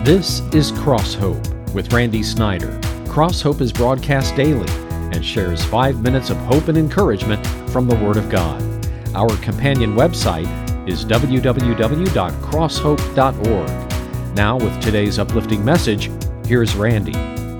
This is Cross Hope with Randy Snyder. Cross Hope is broadcast daily and shares 5 minutes of hope and encouragement from the Word of God. Our companion website is www.crosshope.org. Now, with today's uplifting message, here's Randy.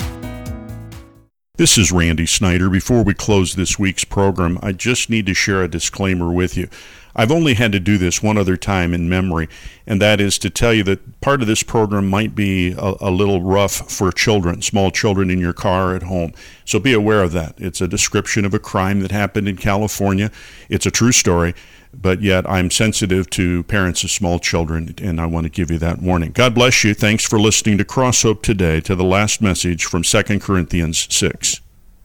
This is Randy Snyder. Before we close this week's program, I just need to share a disclaimer with you. I've only had to do this one other time in memory, and that is to tell you that part of this program might be a little rough for children, small children in your car at home. So be aware of that. It's a description of a crime that happened in California. It's a true story, but yet I'm sensitive to parents of small children, and I want to give you that warning. God bless you. Thanks for listening to Cross Hope today, to the last message from 2 Corinthians 6.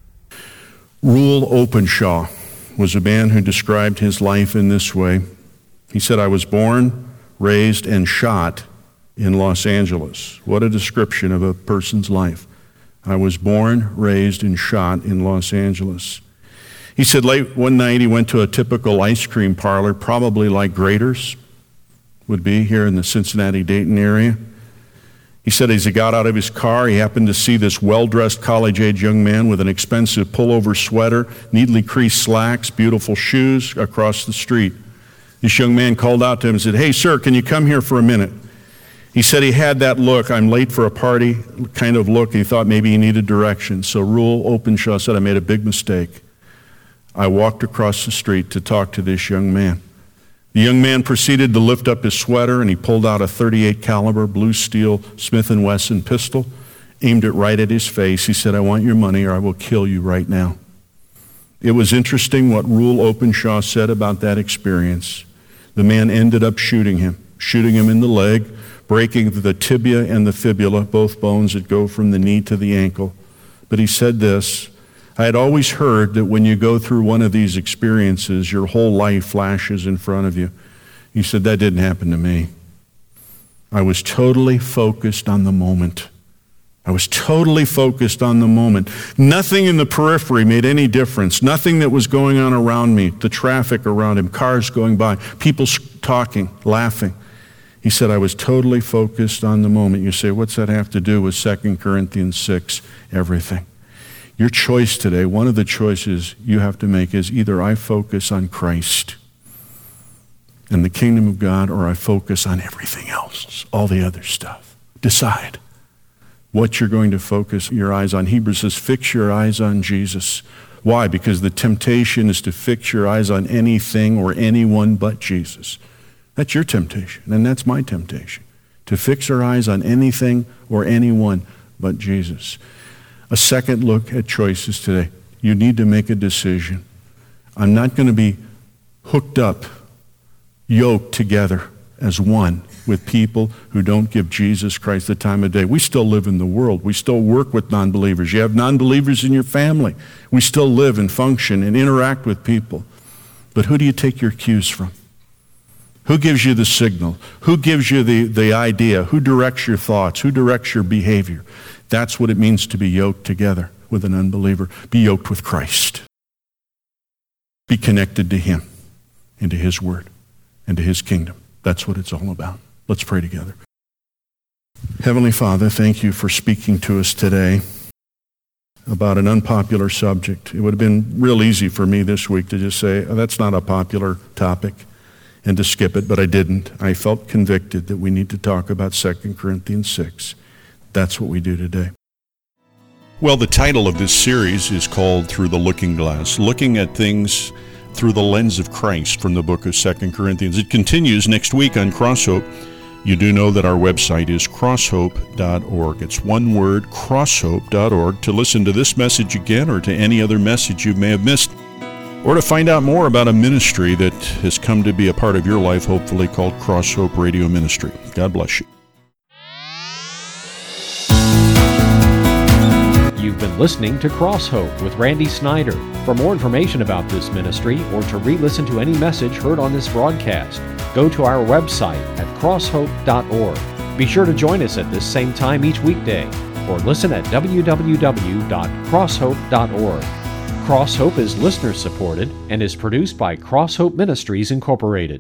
Rule Openshaw was a man who described his life in this way. He said, I was born, raised, and shot in Los Angeles. What a description of a person's life. I was born, raised, and shot in Los Angeles. He said late one night he went to a typical ice cream parlor, probably like Grader's would be here in the Cincinnati-Dayton area. He said as he got out of his car, he happened to see this well-dressed college-age young man with an expensive pullover sweater, neatly creased slacks, beautiful shoes across the street. This young man called out to him and said, "Hey, sir, can you come here for a minute?" He said he had that look, I'm late for a party kind of look. He thought maybe he needed directions. So Rule Openshaw said, I made a big mistake. I walked across the street to talk to this young man. The young man proceeded to lift up his sweater, and he pulled out a .38 caliber blue steel Smith & Wesson pistol, aimed it right at his face. He said, I want your money or I will kill you right now. It was interesting what Rule Openshaw said about that experience. The man ended up shooting him in the leg, breaking the tibia and the fibula, both bones that go from the knee to the ankle. But he said this, I had always heard that when you go through one of these experiences, your whole life flashes in front of you. He said, that didn't happen to me. I was totally focused on the moment. I was totally focused on the moment. Nothing in the periphery made any difference. Nothing that was going on around me, the traffic around him, cars going by, people talking, laughing. He said, I was totally focused on the moment. You say, what's that have to do with 2 Corinthians 6? Everything. Your choice today, one of the choices you have to make is either I focus on Christ and the kingdom of God, or I focus on everything else, all the other stuff. Decide what you're going to focus your eyes on. Hebrews says, fix your eyes on Jesus. Why? Because the temptation is to fix your eyes on anything or anyone but Jesus. That's your temptation, and that's my temptation, to fix our eyes on anything or anyone but Jesus. A second look at choices today. You need to make a decision. I'm not going to be hooked up, yoked together as one with people who don't give Jesus Christ the time of day. We still live in the world. We still work with non-believers. You have non-believers in your family. We still live and function and interact with people. But who do you take your cues from? Who gives you the signal? Who gives you the idea? Who directs your thoughts? Who directs your behavior? That's what it means to be yoked together with an unbeliever. Be yoked with Christ. Be connected to Him and to His Word and to His kingdom. That's what it's all about. Let's pray together. Heavenly Father, thank you for speaking to us today about an unpopular subject. It would have been real easy for me this week to just say, oh, that's not a popular topic, and to skip it, but I didn't. I felt convicted that we need to talk about 2 Corinthians 6. That's what we do today. Well, the title of this series is called Through the Looking Glass, looking at things through the lens of Christ from the book of 2 Corinthians. It continues next week on Cross Hope. You do know that our website is crosshope.org. It's one word, crosshope.org, to listen to this message again or to any other message you may have missed, or to find out more about a ministry that has come to be a part of your life, hopefully, called Cross Hope Radio Ministry. God bless you. You've been listening to Cross Hope with Randy Snyder. For more information about this ministry or to re-listen to any message heard on this broadcast, go to our website at crosshope.org. Be sure to join us at this same time each weekday, or listen at www.crosshope.org. Cross Hope is listener-supported and is produced by Cross Hope Ministries, Incorporated.